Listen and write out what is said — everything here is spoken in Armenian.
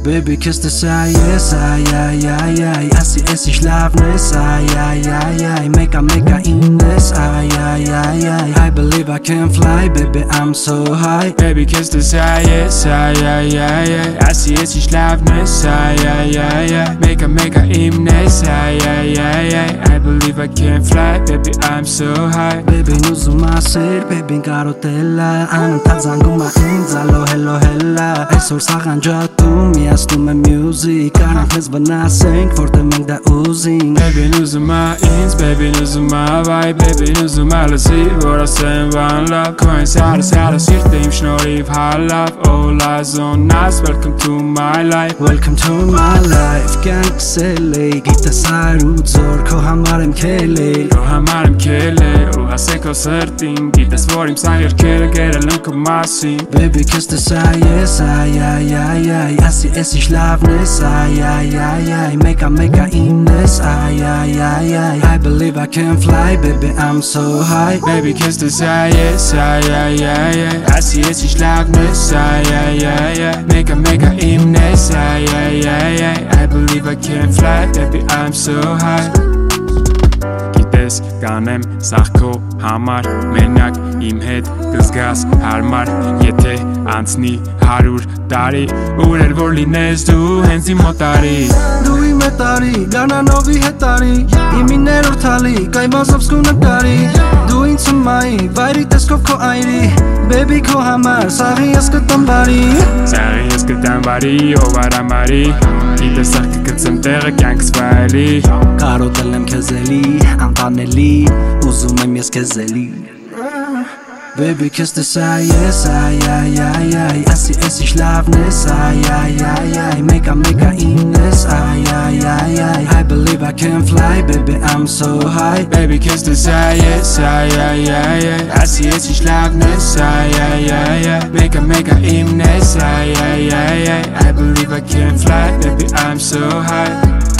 Baby, kiss the side, yes, ay, ay, ay, ay. I see es loveness, ay, ay, ay, ay. Make a in this, ay, ay, ay, ay. I believe I can fly, baby, I'm so high. Baby, kiss the side, yes, ay, ay, ay, ay. I see es loveness, ay, ay, ay, ay. Make a in this, ay, ay, ay, ay. I believe I can fly, baby, I'm so high. Baby, nuzuma ser, baby, garotella. Anam tazanguma inzalo, hello, hella. Esor sagan jatu, miastume music. Anam hezvana sing, forte mengda oozing. Baby, nuzuma ins, baby, nuzuma vibe. Baby, nuzuma lasi, vora sen van love. Coin sada, sirtim shnoriv halaf. All eyes on us, welcome to my life. Welcome to my life. Gang sele, gita saru zor, kohamarem kele. Kohamarem kele, uhaseko sertin. Gita svorim sanger kele, gera lunko masin. Baby, kiss the side, yes, ay, ay, ay, ay. I see es loveness, ay, ay, ay, ay. Make a in this, ay, ay, ay, ay. I believe I can fly, baby, I'm so high. Baby, kiss the side, yes, ay, ay, ay, ay. I see es loveness, ay, ay, ay, ay. Make a in this, ay, ay, ay, ay. I believe I can fly, baby, I'm so high. Գիտես կանեմ սաղ քո համար մենակ իմ հետ կզգաս հարմար եթե անցնի 100 տարի ուր էր որ լինես դու հենց իմ մոտարի Դու իմ տարի գանանովի հետարի իմի ներորթալի կայմասով սկունատարի դու ինձ մայի վայրի տեսքով քո այրի baby քո համար սաղի ես կտամ բարի սաղի ես կտամ բարի ով արամարի գիտես սաղ կգցեմ տեղը կյանքս վայելի կարոտել եմ քեզ էլի անտանելի ուզում եմ ես քեզ էլի Baby, kiss the side, yes, ay, ay, ay, ay. I see es loveness, ay, ay, ay, ay. Make a in this, ay, ay, ay, ay. I believe I can fly, baby, I'm so high. Baby, kiss the side, yes, ay, ay, ay, ay. I see es loveness, ay, ay, ay, ay. Make a in this, ay, ay, ay, ay. I believe I can fly, baby, I'm so high.